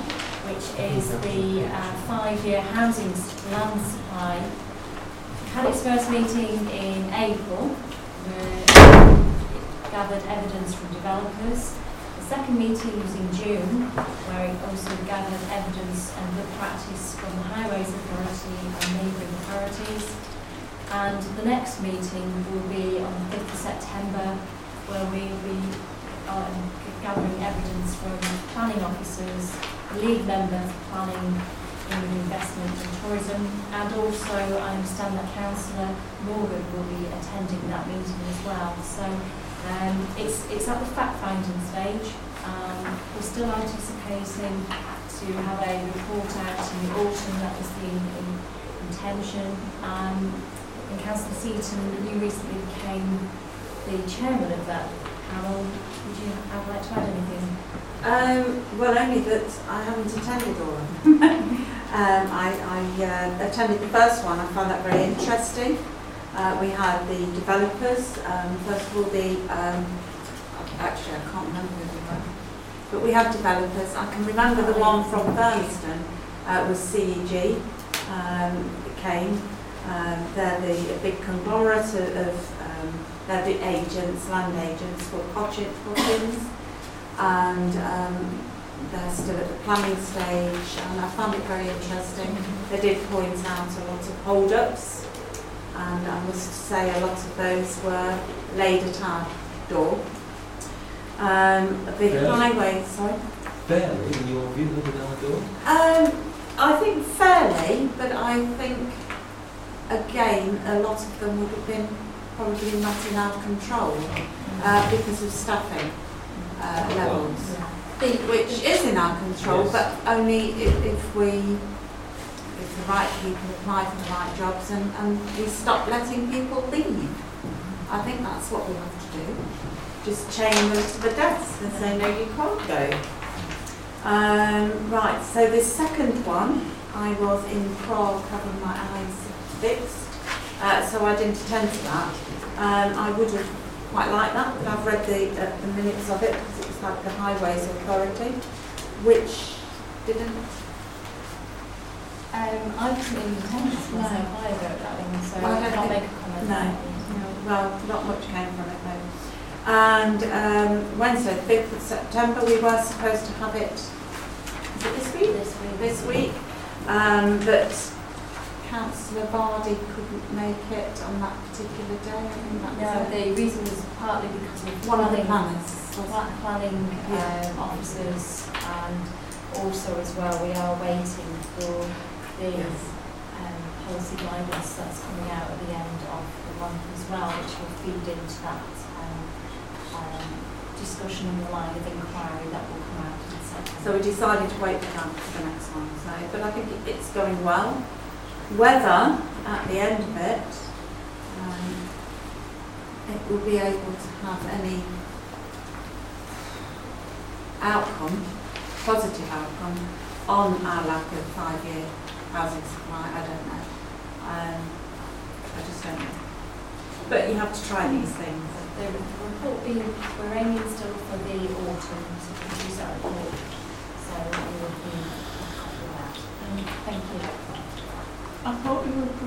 which is the 5-year housing land supply. We had its first meeting in April. We gathered evidence from developers. The second meeting was in June, where it also gathered evidence and good practice from the Highways Authority and neighbouring authorities. And the next meeting will be on the 5th of September, where we will be gathering evidence from planning officers, the lead member for planning, investment and tourism, and also I understand that Councillor Morgan will be attending that meeting as well. So it's at the fact-finding stage. We're still anticipating to have a report out in the autumn. That was the intention. And Councillor Seaton, you recently became the chairman of that panel. Would you like to add anything? Well, only that I haven't attended all of them. I attended the first one. I found that very interesting. We had the developers. First of all, actually I can't remember who they were, but we had developers. I can remember the one from Burnston was CEG. Came. They're the big conglomerate of they're the agents, land agents for Cochins, and they're still at the planning stage, and I found it very interesting. They did point out a lot of hold-ups, and I must say a lot of those were laid at our door. The highway, sorry? Fairly, in your view, laid at our door? I think fairly, but I think, again, a lot of them would have been probably not in our control because of staffing levels, which is in our control, yes. But only if the right people apply for the right jobs and we stop letting people leave. I think that's what we have to do. Just chain them to the desk and say, no, you can't go. Right, so the second one, I was in Prague having my eyes fixed, so I didn't attend to that. I would have quite liked that, but I've read the minutes of it because it was like the Highways Authority, which didn't. I wasn't in attendance myself either at that one, so I can't make a comment. No, well, not much came from it though. And Wednesday, 5th of September, we were supposed to have it. Is it this week? This week. But Councillor Vardy couldn't make it on that particular day. I think that was the reason was partly because of one of the planners, planning officers, and also as well we are waiting for the policy guidance that's coming out at the end of the month as well, which will feed into that discussion in the line of inquiry that will come out in September. So we decided to wait for that for the next one. So, but I think it's going well. Whether at the end of it, it will be able to have any outcome, positive outcome, on our lack of 5-year housing supply, I don't know. I just don't know. But you have to try these things. The report we're aiming still for the autumn to produce that report. So we will be a copy of that. Thank you. I thought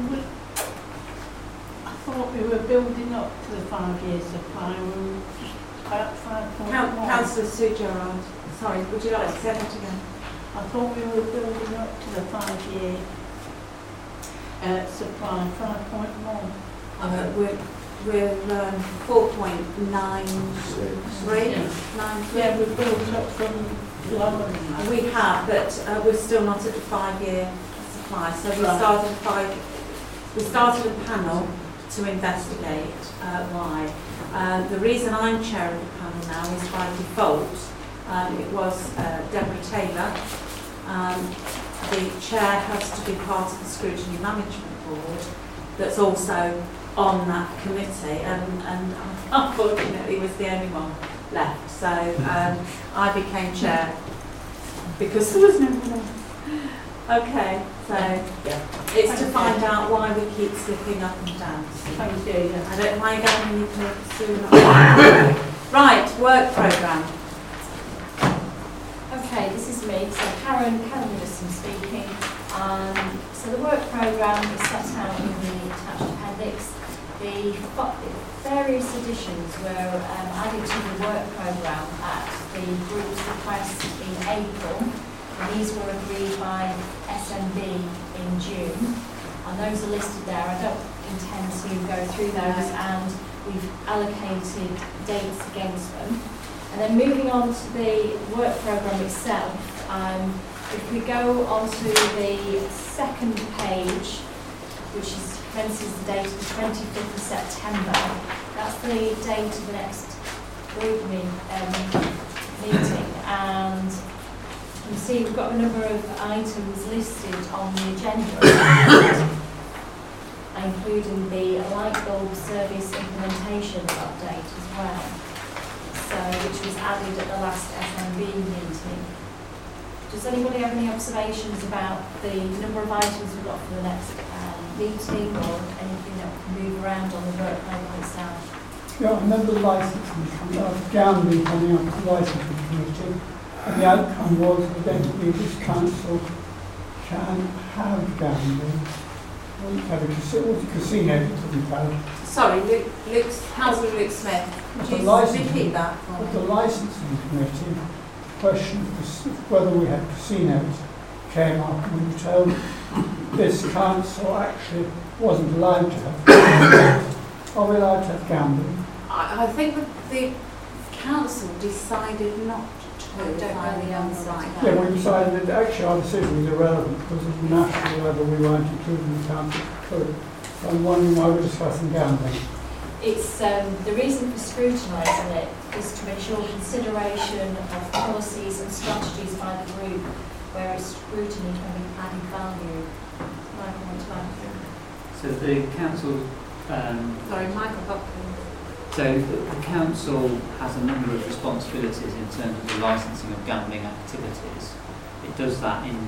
we were building up to the 5-year supply. We were just about 5.1. Councillor Sue Gerard, sorry, would you like to say that again? I thought we were building up to the 5-year supply, 5.1. We're 4.93. Yeah, we've built up from lower than that. We have, but we're still not at the 5-year supply. So we started a panel to investigate why. The reason I'm chair of the panel now is by default. It was Deborah Taylor. The chair has to be part of the Scrutiny Management Board that's also on that committee, and unfortunately was the only one left. So I became chair because there was no one else. Okay, so it's to find out why we keep slipping up and down. Thank you. I don't know why you're getting any soon. Right, work programme. Okay, this is me. So Karen Karen Kellerson speaking. So the work programme is set out in the attached appendix. The various additions were added to the work programme at the group's request in April, and these were agreed by SMB in June, and those are listed there. I don't intend to go through those, and we've allocated dates against them. And then moving on to the work programme itself, if we go on to the second page, which commences the date of the 25th of September, that's the date of the next group meeting, and you can see we've got a number of items listed on the agenda, including the light bulb service implementation update as well, so which was added at the last SMB meeting. Does anybody have any observations about the number of items we've got for the next meeting, or anything that can move around on the work programme itself? Yeah, I remember the licensing gambling coming up to the licensing committee, and the outcome was I don't believe this council can have gambling. We have a casino that we've had. Sorry, Councillor Luke Smith, could you repeat that for me? At the licensing committee, the question of whether we had casinos came up, and we were told this council actually wasn't allowed to have. Are we allowed to have gambling? I think that the council decided not to. I don't know the answer. Yeah, we decided that actually our decision was irrelevant because at the national level we weren't including the council code. So I'm wondering why we're discussing gambling. It's the reason for scrutinising it is to ensure consideration of policies and strategies by the group where its scrutiny can be added value. Michael, want to add? So the council... Sorry, Michael Hopkins. So the council has a number of responsibilities in terms of the licensing of gambling activities. It does that in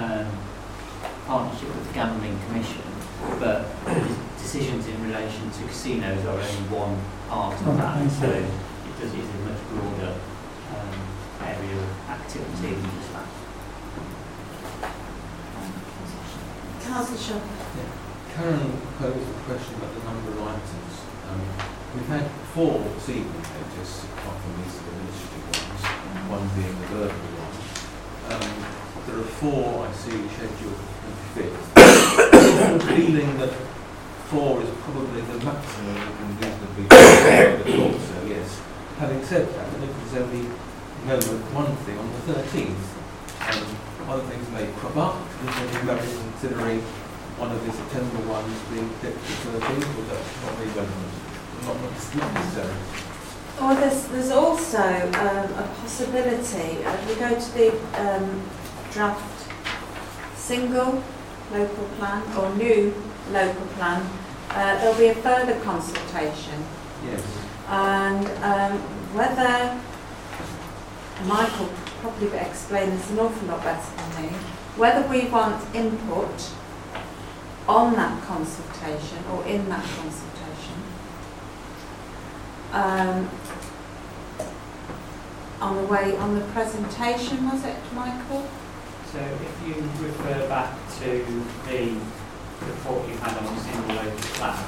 partnership with the Gambling Commission, but decisions in relation to casinos are only one part of that. So it does use a much broader area of activity than just that. Councillor Shaw. Karen posed a question about the number of items. We've had 4 season notice, apart from these administrative ones, one being the verbal one. There are 4 I see scheduled for the 25th. I'm feeling that 4 is probably the maximum we can reasonably do. So yes. Having said that, I think there's only one thing on the 13th. Other things may crop up. Is anybody considering one of the September ones being picked the 13th, or that's not really relevant? Not necessary. Oh, there's also a possibility, if we go to the draft single local plan or new local plan, there'll be a further consultation. Yes. And whether, Michael probably explain this an awful lot better than me, whether we want input on that consultation or in that consultation. On the presentation, was it, Michael? So if you refer back to the report you had on the single local plan.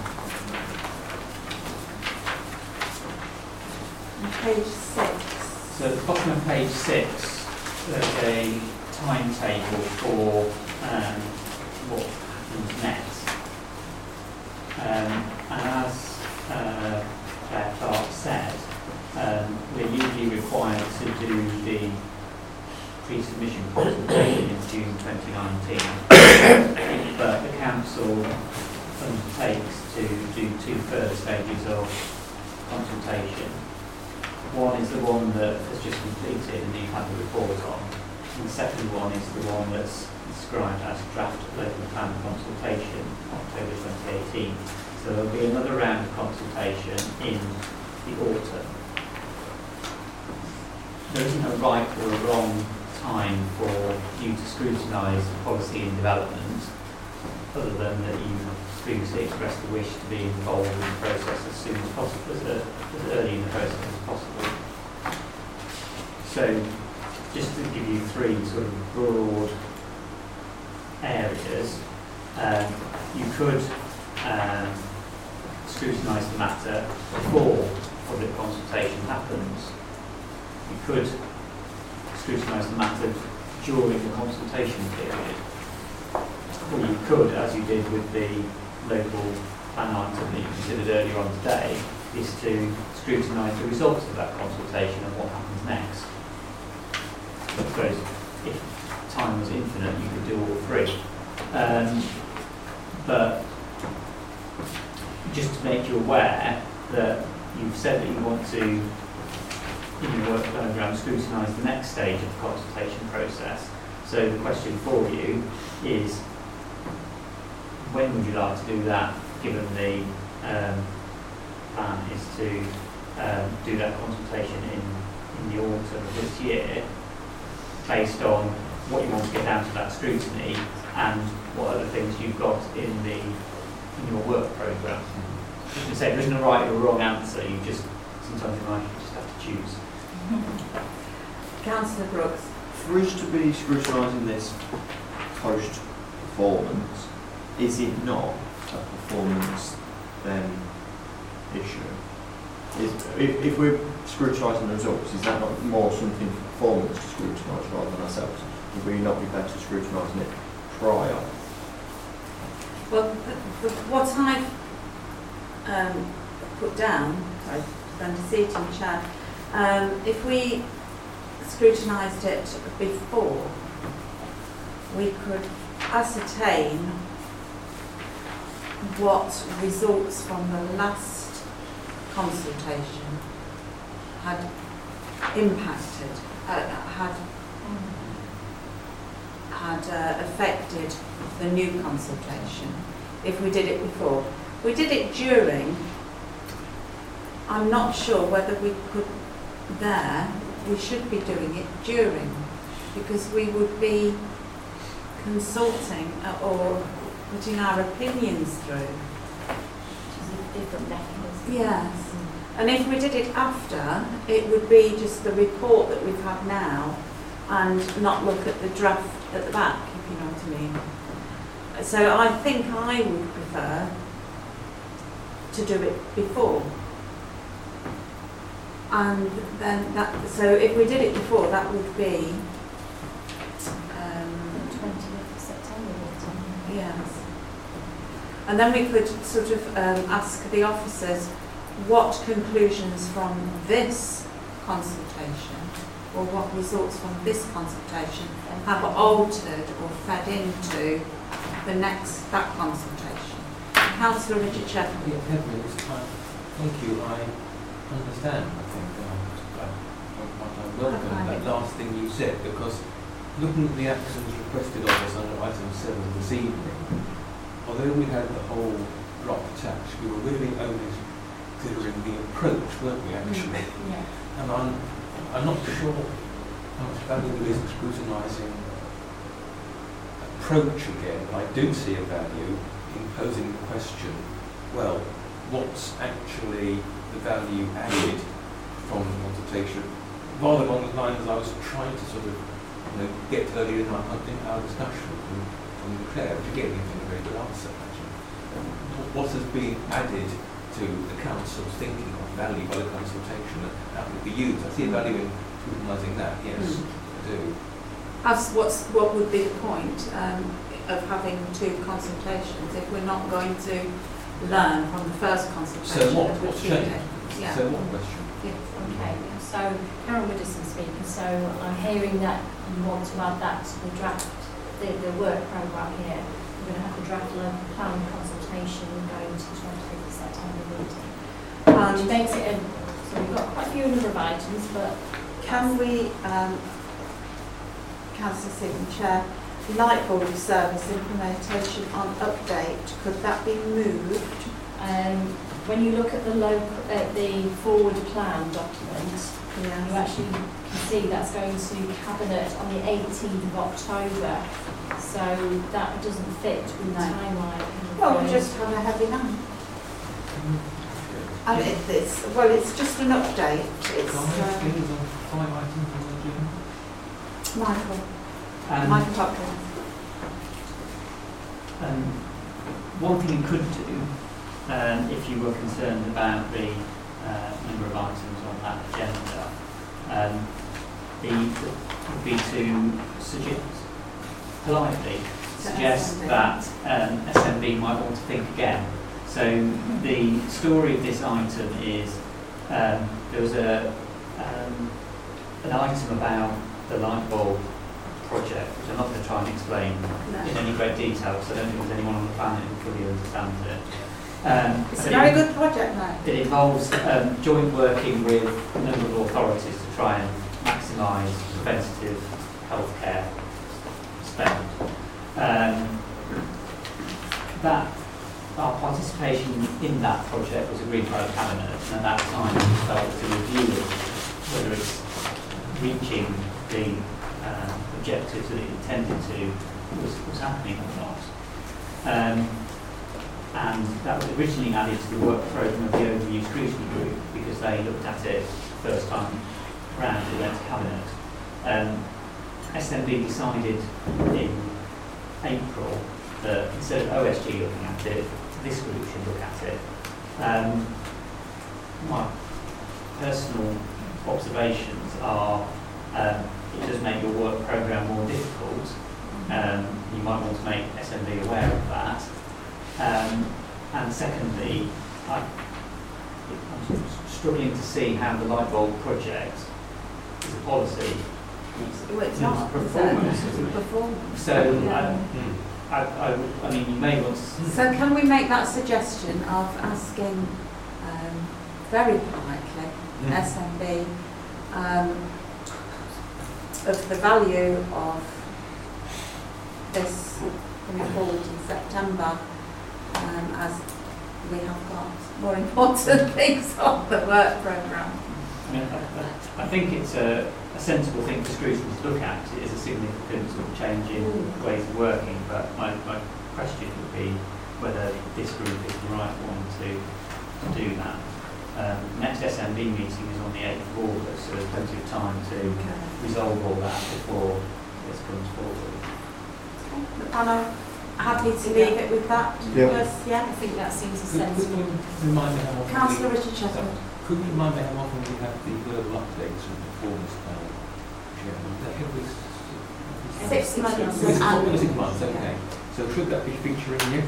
On page 6. So at the bottom of page 6, there's a timetable for what happens next. And as Claire Clark said, we're usually required to do the pre-submission consultation in June 2019, but the council undertakes to do 2 further stages of consultation. One is the one that has just completed and you've had the report on, and the second one is the one that's described as draft local plan consultation, October 2018. So there'll be another round of consultation in the autumn. There isn't a right or a wrong time for you to scrutinise policy and development, other than that you have previously expressed the wish to be involved in the process as soon as possible, as early in the process as possible. So just to give you three sort of broad areas, you could scrutinise the matter before public consultation happens. You could scrutinise the matter during the consultation period. Or you could, as you did with the local plan item that you considered earlier on today, is to scrutinise the results of that consultation and what happens next. I suppose if time was infinite, you could do all three. But just to make you aware that you've said that you want to, in your work programme, scrutinise the next stage of the consultation process. So the question for you is, when would you like to do that, given the plan is to do that consultation in the autumn of this year, based on what you want to get down to that scrutiny and what other things you've got in your work programme. As you say, there isn't a right or wrong answer, sometimes in life you just have to choose. Councillor Brooks. For us to be scrutinising this post-performance, is it not a performance then issue? If we're scrutinising the results, is that not more something for performance to scrutinise rather than ourselves? Would we not be better scrutinising it prior? Well, what I've put down, sorry, then to see it in chat, if we scrutinised it before, we could ascertain what results from the last consultation had impacted, had affected the new consultation. If we did it before, we did it during. I'm not sure whether we could there. We should be doing it during, because we would be consulting or putting our opinions through. Which is a different mechanism. Yes. And if we did it after, it would be just the report that we've had now and not look at the draft at the back, if you know what I mean. So I think I would prefer to do it before. And then so if we did it before, that would be 20th of September. Yes. And then we could sort of ask the officers what conclusions from this consultation or what results from this consultation have altered or fed into that consultation. Councillor Richard Sheffield. Yeah, thank you. I understand. I think I welcome that last thing you said, because looking at the actions requested of us under item 7 this evening, although we had the whole block attached, we were really only considering the approach, weren't we, actually? Yeah. And I'm not sure how much value there is in scrutinising approach again. I do see a value in posing the question, well, what's actually the value added from the consultation? Rather along the lines as I was trying to sort of get earlier in our discussion from Claire, which again gives me a very good answer actually. What has been added to the council's thinking of value by the consultation that would be used? I see a value in scrutinising that, yes, I do. What would be the point of having two consultations if we're not going to learn from the first consultation? So what's changed? Yeah. So what question? Yes. Okay, so Karen Widdowson speaking. So I'm hearing that you want to add that to the draft, the work programme here. We're going to have the draft local plan consultation going to the 25th of September meeting. Which makes it so we've got quite a few number of items, but can we, Councillor Stephen Chair, light bulb service implementation on update, could that be moved? When you look at the forward plan document, you actually can see that's going to Cabinet on the 18th of October. So that doesn't fit with the timeline. Well, we just have a heavy hand. And it's just an update. It's, 5 items on the agenda? Michael. Um, Hopkins. One thing you could do, if you were concerned about the number of items on that agenda, would be to politely suggest that SMB might want to think again. So the story of this item is there was an item about the light bulb project, which I'm not going to try and explain in any great detail because I don't think there's anyone on the planet who fully understands it. It's a very good project, though. It involves joint working with a number of authorities to try and maximise preventative healthcare spend. Our participation in that project was agreed by the Cabinet, and at that time we felt to review whether it's reaching the objectives that it intended to was happening or not. And that was originally added to the work programme of the Overview Scrutiny Group because they looked at it first time round and went to Cabinet. SMB decided in April that instead of OSG looking at it, this group should look at it. My personal observations are it does make your work programme more difficult. You might want to make SMB aware of that. And secondly, I'm struggling to see how the light bulb project is a policy. It's not performance. It's a performance. So, yeah. I mean, you may want to... So can we make that suggestion of asking very politely SMB of the value of this report in September, as we have got more important things on the work programme? I mean, I think it's a sensible thing for scrutiny to look at. It is a significant sort of change in ways of working, but my question would be whether this group is the right one to do that. Next SMB meeting is on the 8th of August, so there's plenty of time to resolve all that before this comes forward. The panel happy to leave it with that? Yeah. Yeah. I think that seems a sensible. Councillor Richard Cheswood. Could you remind me how often we have the verbal updates and performance plan? 6 months. 6 months, okay. So should that be featuring yet?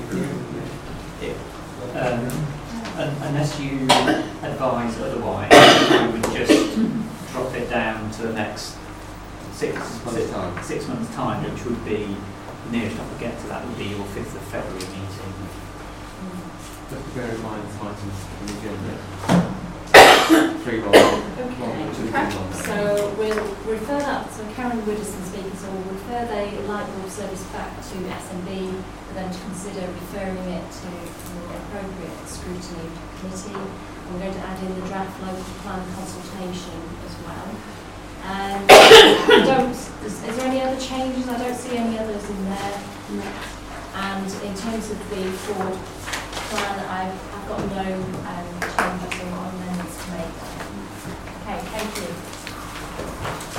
Unless you advise otherwise, you would just drop it down to the next 6 months' time, which would be, the nearest I could get to that would be your 5th of February meeting. Just to bear in mind the items on the agenda. 3 months. So we'll refer that, so Karen Woodison speaking, so we'll refer the light bulb service back to SMB for them to consider referring it to the appropriate scrutiny committee. We're going to add in the draft local plan consultation as well. Is there any other changes? I don't see any others in there. No. And in terms of the forward plan, I've got no changes or amendments to make. Okay, thank you.